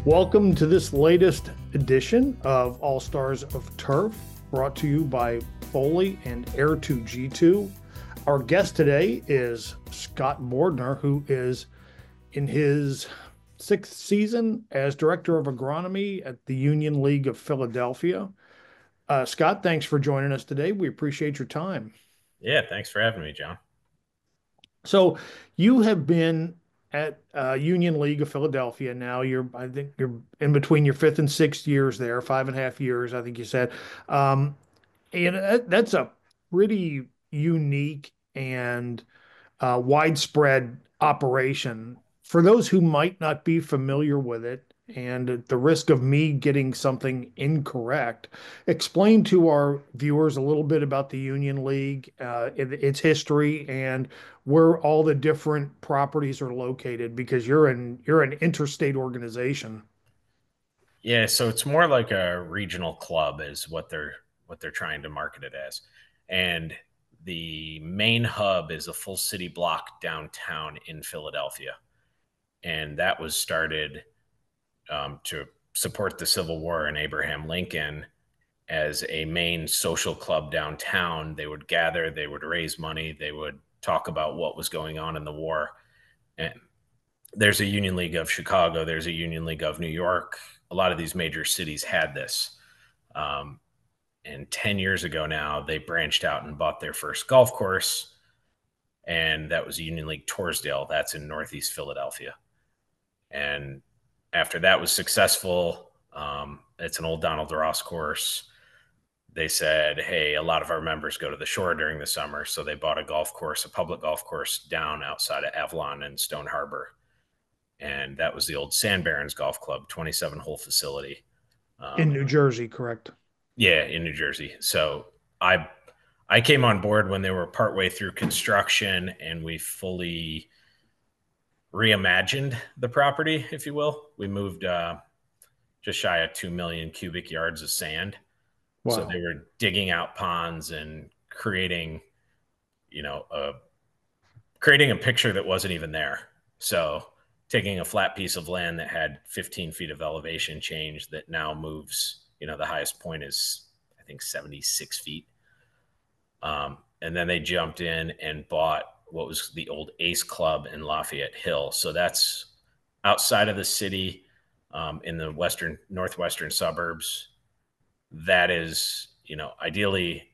Welcome to this latest edition of All Stars of Turf, brought to you by Foley and Air2G2. Our guest today is Scott Bordner, who is in his sixth season as Director of Agronomy at the Union League of Philadelphia. Scott, thanks for joining us today. We appreciate your time. Yeah, thanks for having me, John. So you have been at Union League of Philadelphia now. I think you're in between your fifth and sixth years there, 5.5 years, I think you said. Um, and that's a pretty unique and widespread operation. For those who might not be familiar with it, and at the risk of me getting something incorrect, explain to our viewers a little bit about the Union League, its history, and where all the different properties are located, because you're an interstate organization. Yeah, so it's more like a regional club is what they're trying to market it as. And the main hub is a full city block downtown in Philadelphia. And that was started to support the Civil War and Abraham Lincoln as a main social club downtown. They would gather, they would raise money, they would talk about what was going on in the war. And there's a Union League of Chicago, there's a Union League of New York. A lot of these major cities had this. Um, and 10 years ago now, they branched out and bought their first golf course, and that was Union League Torresdale. That's in Northeast Philadelphia. And after that was successful, it's an old Donald Ross course. They said, hey, a lot of our members go to the shore during the summer. So they bought a golf course, a public golf course down outside of Avalon and Stone Harbor, and that was the old Sand Barons Golf Club, 27-hole facility. In Um, New Jersey, correct? yeah, in New Jersey. So I I came on board when they were partway through construction, and we fully reimagined the property, if you will. We moved just shy of 2 million cubic yards of sand. So Wow. they were digging out ponds and you know, a creating a picture that wasn't even there. So taking a flat piece of land that had 15 feet of elevation change that now moves, the highest point is, I think, 76 feet. And then they jumped in and bought what was the old Ace Club in Lafayette Hill. So that's outside of the city, in the northwestern suburbs. That is, ideally,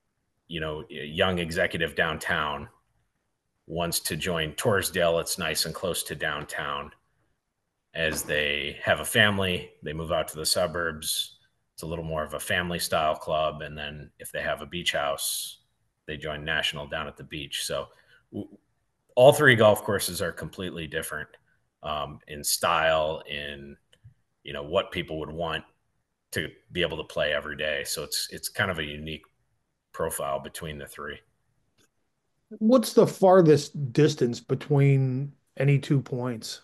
a young executive downtown wants to join Torresdale. It's nice and close to downtown. As they have a family, they move out to the suburbs. It's a little more of a family style club. And then if they have a beach house, they join National down at the beach. So all three golf courses are completely different, in style, in what people would want to be able to play every day. So it's kind of a unique profile between the three. What's the farthest distance between any 2 points?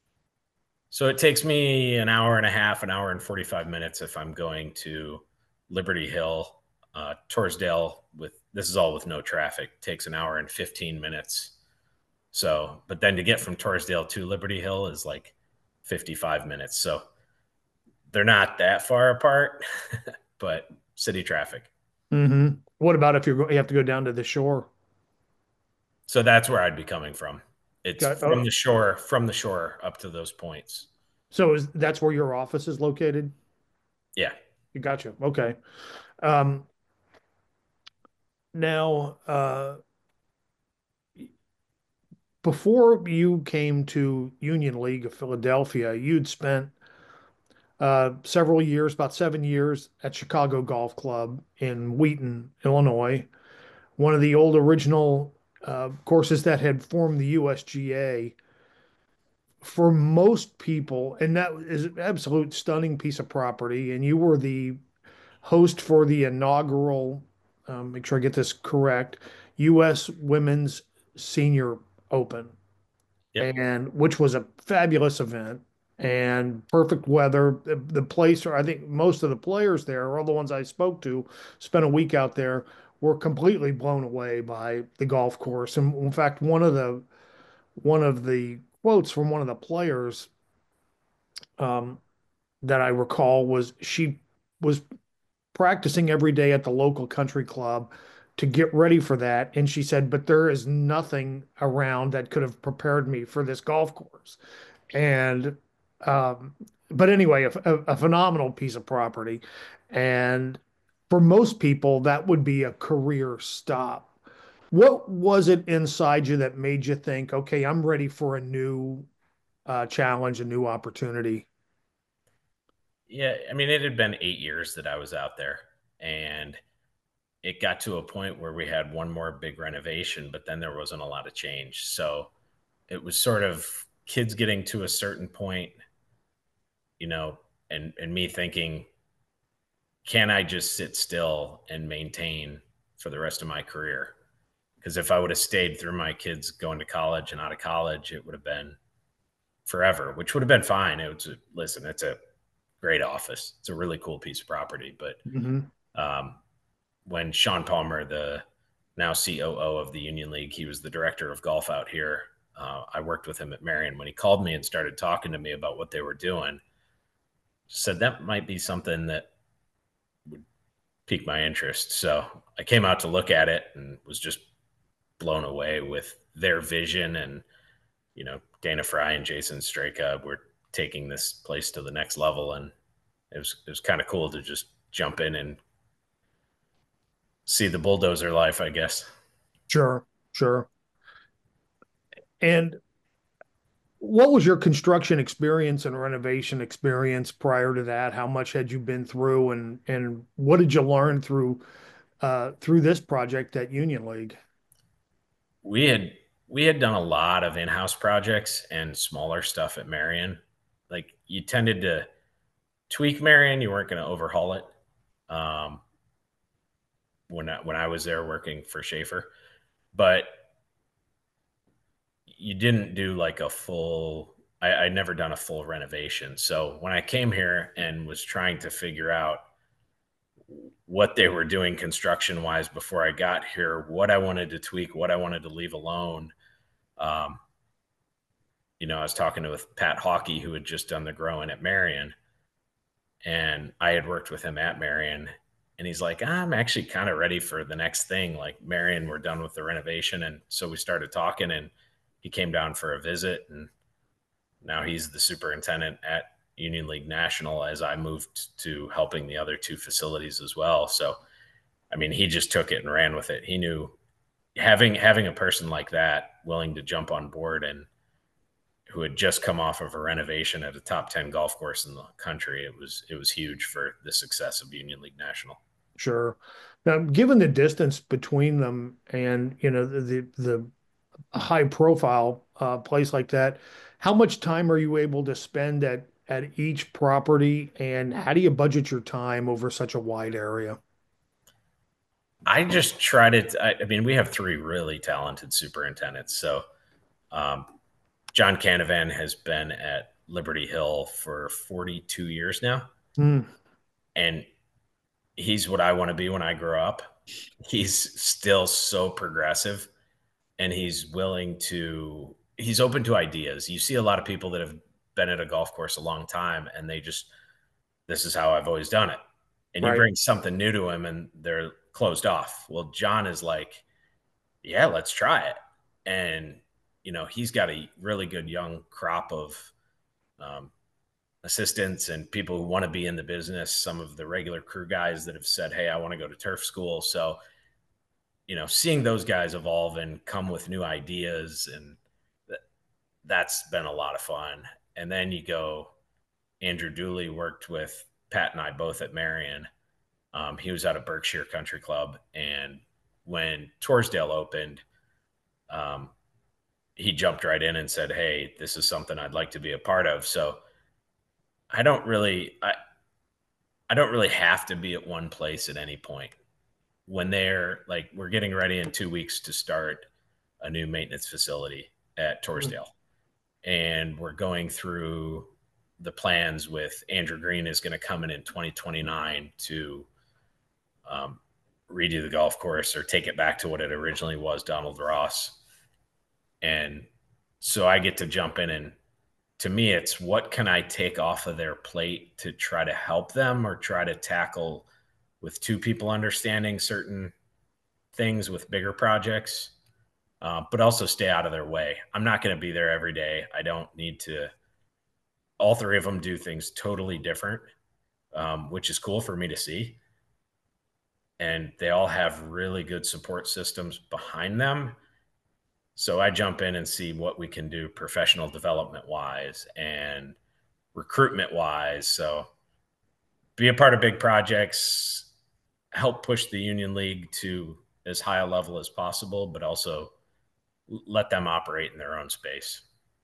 So it takes me an hour and a half, an hour and 45 minutes if I'm going to Liberty Hill. Torresdale, with this is all with no traffic, takes an hour and 15 minutes. So, but then to get from Torresdale to Liberty Hill is like 55 minutes. So they're not that far apart, but city traffic. What about if you have to go down to the shore? So that's where I'd be coming from. It's Oh, from the shore up to those points. so that's where your office is located? Yeah. You gotcha. Okay. Um, now, before you came to Union League of Philadelphia, you'd spent several years, about 7 years, at Chicago Golf Club in Wheaton, Illinois, one of the old original courses that had formed the USGA. For most people, and that is an absolute stunning piece of property, and you were the host for the inaugural, make sure I get this correct, U.S. Women's Senior Open, Yep. and which was a fabulous event and perfect weather. The place, or I think most of the players there, all the ones I spoke to, spent a week out there, were completely blown away by the golf course. And in fact, one of the quotes from one of the players that I recall was she was practicing every day at the local country club to get ready for that. And she said, but there is nothing around that could have prepared me for this golf course. And, um, but anyway, a phenomenal piece of property. And for most people, that would be a career stop. What was it inside you that made you think, okay, I'm ready for a new challenge, a new opportunity? Yeah, I mean, it had been 8 years that I was out there, and it got to a point where we had one more big renovation, but then there wasn't a lot of change. So it was sort of kids getting to a certain point, you know, and me thinking, can I just sit still and maintain for the rest of my career? Because if I would have stayed through my kids going to college and out of college, it would have been forever, which would have been fine. It was listen, it's a great office. It's a really cool piece of property. But Hmm. um, when Sean Palmer, the now COO of the Union League, he was the director of golf out here. I worked with him at Marion. When he called me and started talking to me about what they were doing, said that might be something that would pique my interest. So I came out to look at it and was just blown away with their vision. And Dana Fry and Jason Straka were taking this place to the next level, and it was kind of cool to just jump in and see the bulldozer life, I guess. Sure, sure. And what was your construction experience and renovation experience prior to that? How much had you been through, and what did you learn through this project at Union League? We had we had done a lot of in-house projects and smaller stuff at Marion. Like you tended to tweak Marion, you weren't going to overhaul it. Um, when I was there working for Schaefer, but you didn't do like a full. I'd never done a full renovation, so when I came here and was trying to figure out what they were doing construction wise before I got here, what I wanted to tweak, what I wanted to leave alone. Um, I was talking to with Pat Hawkey, who had just done the growing at Marion, and I had worked with him at Marion. And he's like, I'm actually kind of ready for the next thing. Like Marion, we're done with the renovation. And so we started talking, and he came down for a visit. And now he's the superintendent at Union League National as I moved to helping the other two facilities as well. So, I mean, he just took it and ran with it. He knew having a person like that willing to jump on board and who had just come off of a renovation at a top 10 golf course in the country. It was huge for the success of Union League National. Sure. Now, given the distance between them and the high profile place like that, how much time are you able to spend at each property, and how do you budget your time over such a wide area? I just tried it. I mean, we have three really talented superintendents. So um, John Canavan has been at Liberty Hill for 42 years now, Hmm. and he's what I want to be when I grow up. He's still so progressive, and he's open to ideas. You see a lot of people that have been at a golf course a long time, and this is how I've always done it. And you Right. bring something new to them and they're closed off. Well, John is like, yeah, let's try it. And, he's got a really good young crop of um, assistants and people who want to be in the business. Some of the regular crew guys that have said, hey, I want to go to turf school. So, seeing those guys evolve and come with new ideas, and that's been a lot of fun. And then you go, Andrew Dooley worked with Pat and I both at Marion. He was out of Berkshire Country Club, and when Torresdale opened, um, he jumped right in and said, "Hey, this is something I'd like to be a part of." So I don't really, I don't really have to be at one place at any point. When they're like, we're getting ready in 2 weeks to start a new maintenance facility at Hmm. Torresdale, and we're going through the plans with Andrew Green is going to come in 2029 to um, redo the golf course or take it back to what it originally was, Donald Ross. And so I get to jump in and to me, it's what can I take off of their plate to try to help them or try to tackle with two people understanding certain things with bigger projects, but also stay out of their way. I'm not going to be there every day. I don't need to. All three of them do things totally different, which is cool for me to see. And they all have really good support systems behind them. So I jump in and see what we can do professional development wise and recruitment wise. So be a part of big projects, help push the Union League to as high a level as possible, but also let them operate in their own space.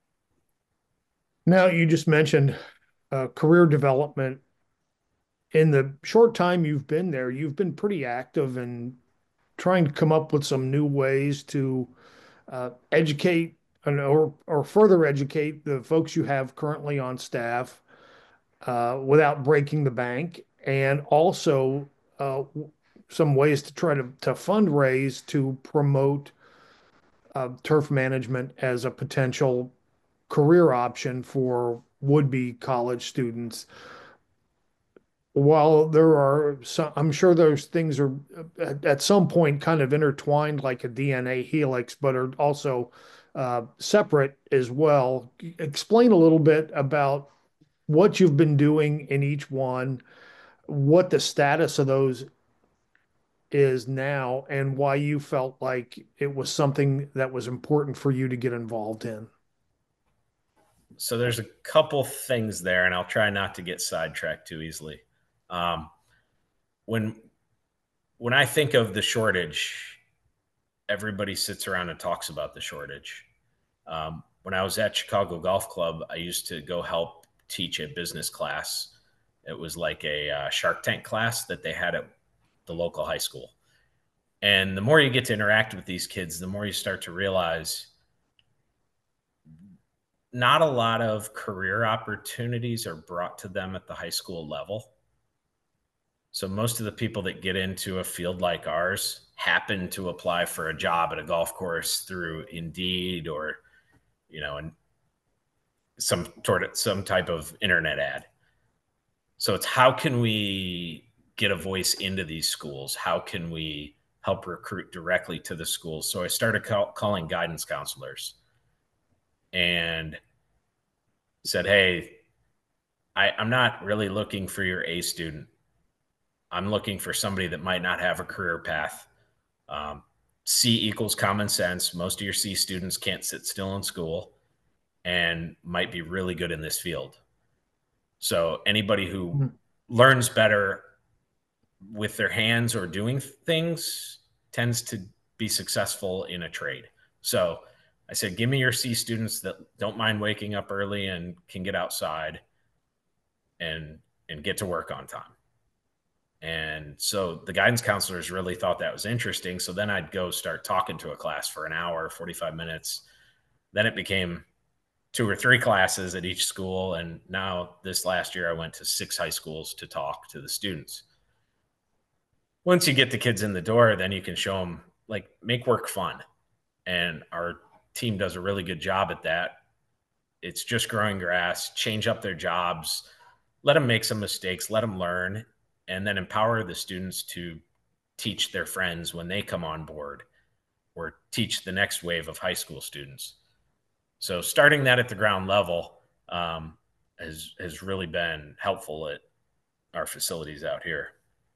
Now, you just mentioned career development. In the short time you've been there, you've been pretty active in trying to come up with some new ways to educate or further educate the folks you have currently on staff without breaking the bank, and also some ways to try to fundraise to promote turf management as a potential career option for would-be college students. While there are some, I'm sure those things are at some point kind of intertwined like a DNA helix, but are also separate as well. Explain a little bit about what you've been doing in each one, what the status of those is now, and why you felt like it was something that was important for you to get involved in. So there's a couple things there, and I'll try not to get sidetracked too easily. Um, when when I think of the shortage, everybody sits around and talks about the shortage. When I was at Chicago Golf Club, I used to go help teach a business class. It was like a Shark Tank class that they had at the local high school. And the more you get to interact with these kids, the more you start to realize not a lot of career opportunities are brought to them at the high school level. So most of the people that get into a field like ours happen to apply for a job at a golf course through Indeed or, and some type of internet ad. So it's how can we get a voice into these schools? How can we help recruit directly to the schools? So I started calling guidance counselors and said, hey, I'm not really looking for your A student. I'm looking for somebody that might not have a career path. Um, C equals common sense. Most of your C students can't sit still in school and might be really good in this field. So anybody who Mhm. learns better with their hands or doing things tends to be successful in a trade. So I said, give me your C students that don't mind waking up early and can get outside and get to work on time. And so the guidance counselors really thought that was interesting. So then I'd go start talking to a class for an hour, 45 minutes. Then it became 2 or 3 classes at each school. And now this last year, I went to 6 high schools to talk to the students. Once you get the kids in the door, then you can show them, like, make work fun. And our team does a really good job at that. It's just growing grass, change up their jobs, let them make some mistakes, let them learn, and then empower the students to teach their friends when they come on board or teach the next wave of high school students. So starting that at the ground level has really been helpful at our facilities out here.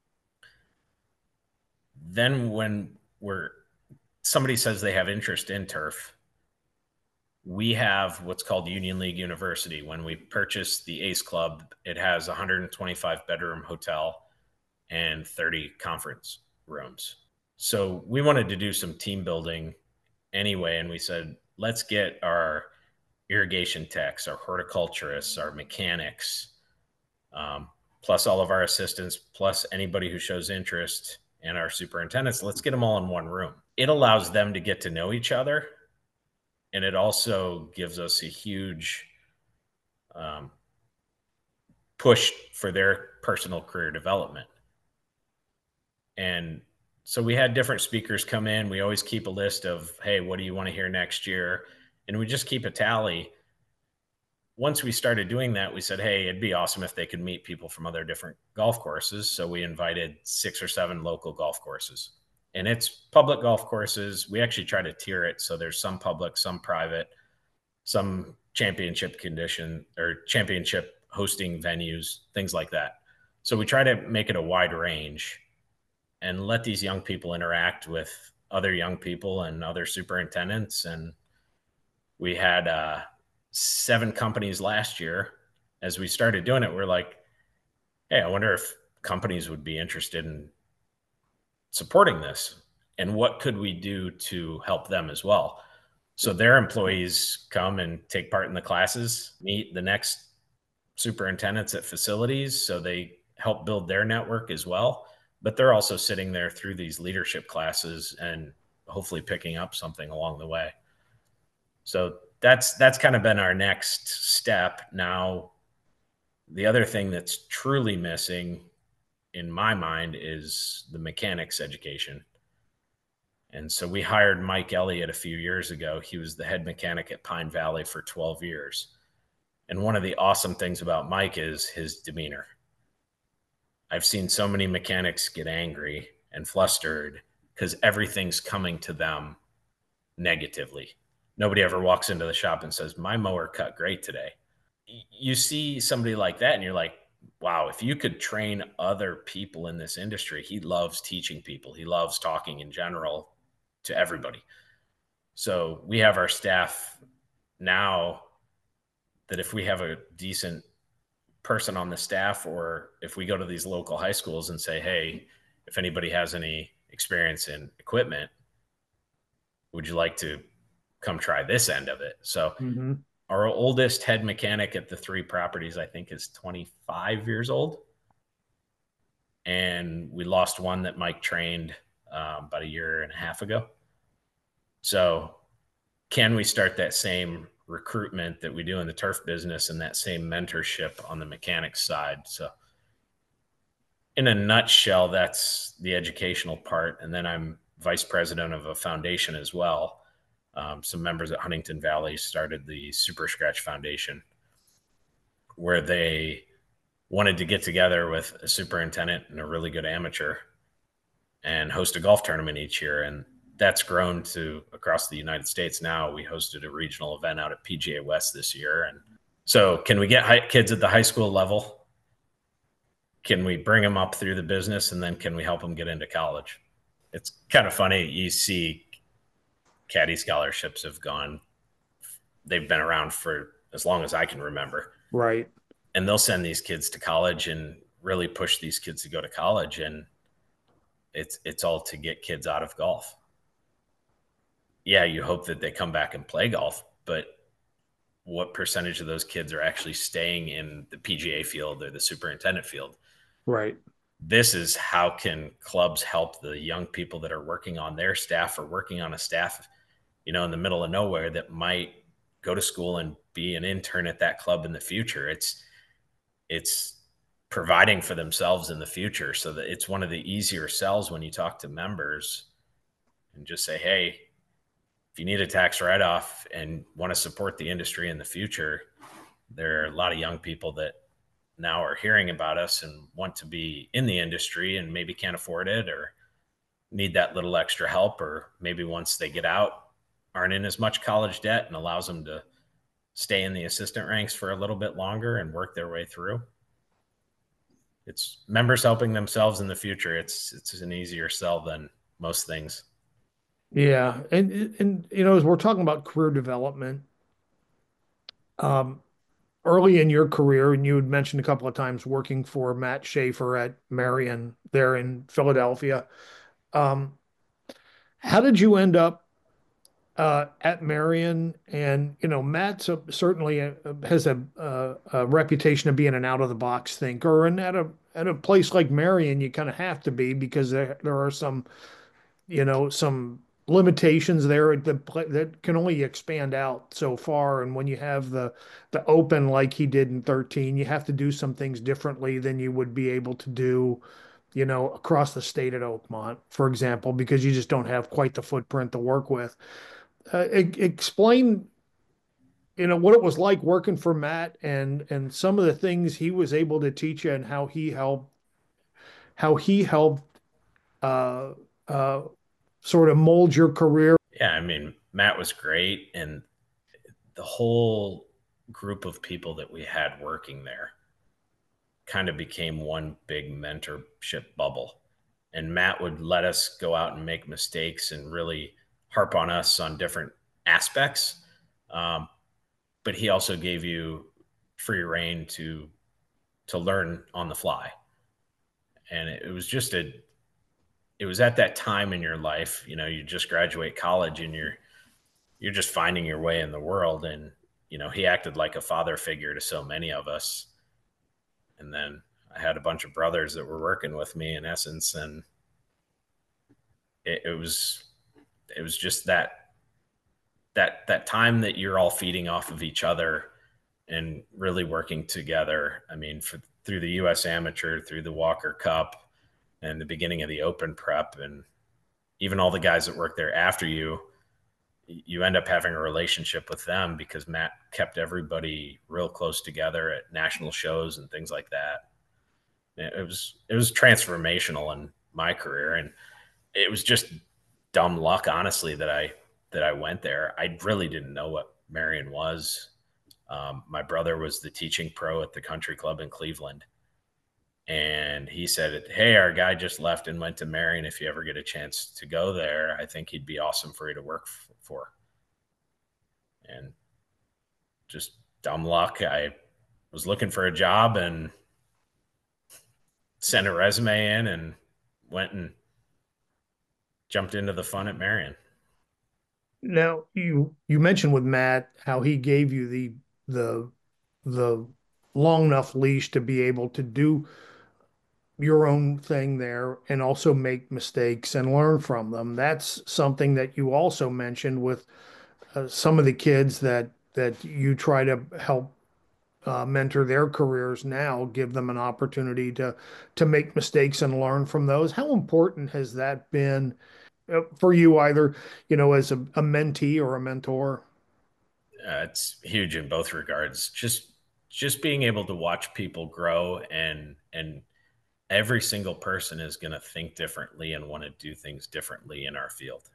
Then when somebody says they have interest in turf, we have what's called Union League University. When we purchased the Ace Club, it has a 125 bedroom hotel and 30 conference rooms. So we wanted to do some team building anyway. And we said, let's get our irrigation techs, our horticulturists, our mechanics, plus all of our assistants, plus anybody who shows interest, and our superintendents. Let's get them all in one room. It allows them to get to know each other. And it also gives us a huge um, push for their personal career development. And so we had different speakers come in. We always keep a list of, hey, what do you want to hear next year? And we just keep a tally. once we started doing that, we said, hey, it'd be awesome if they could meet people from other different golf courses. So we invited 6 or 7 local golf courses. And it's public golf courses. We actually try to tier it. So there's some public, some private, some championship condition or championship hosting venues, things like that. So we try to make it a wide range and let these young people interact with other young people and other superintendents. And we had 7 companies last year. As we started doing it, we're like, hey, I wonder if companies would be interested in supporting this and what could we do to help them as well. So their employees come and take part in the classes, meet the next superintendents at facilities, so they help build their network as well. But they're also sitting there through these leadership classes and hopefully picking up something along the way. So that's kind of been our next step. Now, the other thing that's truly missing in my mind is the mechanics education. And so we hired Mike Elliott a few years ago. He was the head mechanic at Pine Valley for 12 years. And one of the awesome things about Mike is his demeanor. I've seen so many mechanics get angry and flustered because everything's coming to them negatively. Nobody ever walks into the shop and says, my mower cut great today. You see somebody like that and you're like, wow, if you could train other people in this industry, he loves teaching people. He loves talking in general to everybody. So we have our staff now that if we have a decent person on the staff, or if we go to these local high schools and say, hey, if anybody has any experience in equipment, would you like to come try this end of it? So Mm-hmm. our oldest head mechanic at the 3 properties, I think, is 25 years old. And we lost one that Mike trained about a year and a half ago. So can we start that same recruitment that we do in the turf business and that same mentorship on the mechanics side? So in a nutshell, that's the educational part. And then I'm vice president of a foundation as well. Some members at Huntington Valley started the Super Scratch Foundation, where they wanted to get together with a superintendent and a really good amateur and host a golf tournament each year. And that's grown to across the United States now. We hosted a regional event out at PGA West this year. And so, can we get kids at the high school level? Can we bring them up through the business? And then can we help them get into college? It's kind of funny. You see caddy scholarships have gone, they've been around for as long as I can remember. Right. And they'll send these kids to college and really push these kids to go to college. And it's all to get kids out of golf. Yeah, you hope that they come back and play golf, but what percentage of those kids are actually staying in the PGA field or the superintendent field? Right. This is how can clubs help the young people that are working on their staff or working on a staff, in the middle of nowhere that might go to school and be an intern at that club in the future. It's providing for themselves in the future, so that it's one of the easier sells when you talk to members and just say, hey, if you need a tax write-off and want to support the industry in the future, there are a lot of young people that now are hearing about us and want to be in the industry and maybe can't afford it or need that little extra help, or maybe once they get out aren't in as much college debt and allows them to stay in the assistant ranks for a little bit longer and work their way through. It's members helping themselves in the future. It's an easier sell than most things. Yeah. And as we're talking about career development, um, early in your career, and you had mentioned a couple of times working for Matt Schaefer at Marion there in Philadelphia. Um, how did you end up at Marion? And Matt certainly has a reputation of being an out of the box thinker, and at a place like Marion, you kind of have to be because there are some limitations there that can only expand out so far. And when you have the open like he did in 13, you have to do some things differently than you would be able to do, across the state at Oakmont, for example, because you just don't have quite the footprint to work with. Explain, what it was like working for Matt, and some of the things he was able to teach you, and how he helped uh, uh, sort of mold your career. Yeah, I mean, Matt was great, and the whole group of people that we had working there kind of became one big mentorship bubble. And Matt would let us go out and make mistakes and really harp on us on different aspects. Um, but he also gave you free reign to learn on the fly. And it was just it was at that time in your life, you just graduate college and you're just finding your way in the world. And, he acted like a father figure to so many of us. And then I had a bunch of brothers that were working with me in essence. And it was just that time that you're all feeding off of each other and really working together. I mean, through the U.S. Amateur, through the Walker Cup, and the beginning of the Open Prep, and even all the guys that work there after you end up having a relationship with them because Matt kept everybody real close together at national shows and things like that. It was transformational in my career, and it was just dumb luck, honestly, that I went there. I really didn't know what Marion was. My brother was the teaching pro at the country club in Cleveland. And he said, "Hey, our guy just left and went to Marion. If you ever get a chance to go there, I think he'd be awesome for you to work for." And just dumb luck. I was looking for a job and sent a resume in and went and jumped into the fun at Marion. Now, you mentioned with Matt how he gave you the the long enough leash to be able to do your own thing there and also make mistakes and learn from them. That's something that you also mentioned with some of the kids that you try to help mentor their careers now, give them an opportunity to make mistakes and learn from those. How important has that been for you, either as a mentee or a mentor? It's huge in both regards. Just being able to watch people grow, and every single person is going to think differently and want to do things differently in our field.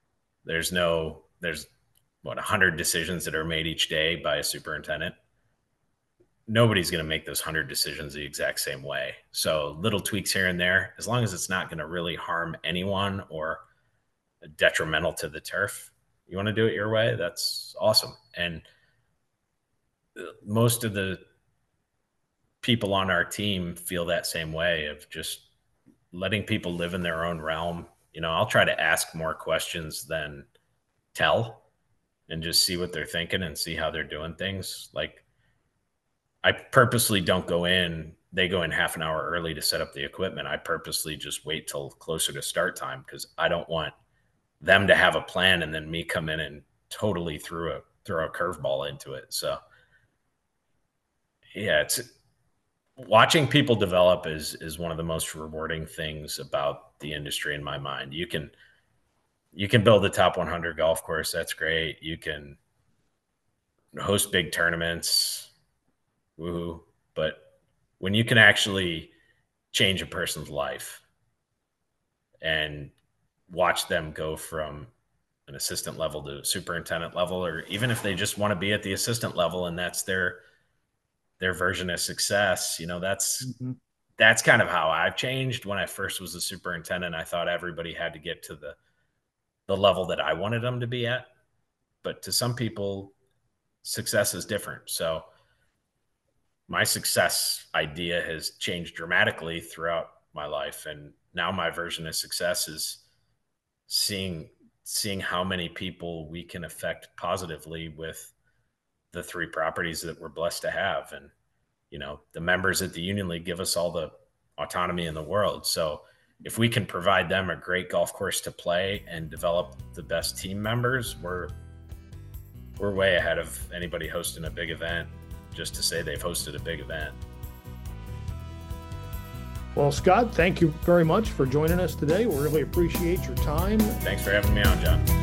There's what 100 decisions that are made each day by a superintendent. Nobody's going to make those 100 decisions the exact same way. So little tweaks here and there, as long as it's not going to really harm anyone or detrimental to the turf, you want to do it your way, that's awesome. And most of the people on our team feel that same way, of just letting people live in their own realm. I'll try to ask more questions than tell, and just see what they're thinking and see how they're doing things. Like, I purposely don't go in. They go in half an hour early to set up the equipment. I purposely just wait till closer to start time because I don't want them to have a plan and then me come in and totally throw a curveball into it. So yeah, it's watching people develop is one of the most rewarding things about the industry in my mind. You can build the top 100 golf course. That's great. You can host big tournaments. Woohoo. But when you can actually change a person's life and watch them go from an assistant level to superintendent level, or even if they just want to be at the assistant level and that's their version of success, that's kind of how I've changed. When I first was a superintendent, I thought everybody had to get to the level that I wanted them to be at. But to some people, success is different. So my success idea has changed dramatically throughout my life. And now my version of success is seeing how many people we can affect positively with the 3 properties that we're blessed to have. And, the members at the Union League give us all the autonomy in the world. So if we can provide them a great golf course to play and develop the best team members, we're way ahead of anybody hosting a big event just to say they've hosted a big event. Well, Scott, thank you very much for joining us today. We really appreciate your time. Thanks for having me on, John.